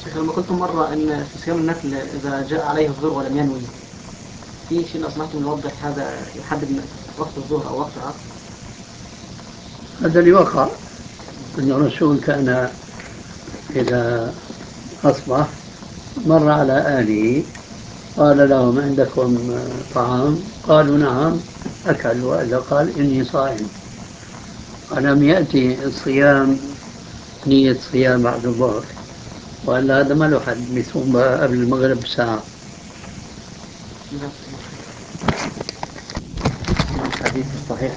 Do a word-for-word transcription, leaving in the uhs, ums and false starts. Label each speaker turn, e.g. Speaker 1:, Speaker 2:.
Speaker 1: شيخ لما قلت مرة أن في صيام النفل إذا جاء عليه الظهر ولم ينوي، في شيء لو سمحتم نوضح هذا يحدد وقت الظهر أو وقت العصر؟
Speaker 2: هذا اللي وقع أن الرسول كان إذا أصبح مر على أهله قال لهم عندكم طعام؟ قالوا نعم. أكلوا، وإلا قال إني صائم. ولم يأتي الصيام نية صيام بعد الظهر، وإلا هذا ما له حد، بيصوم قبل المغرب بساعة.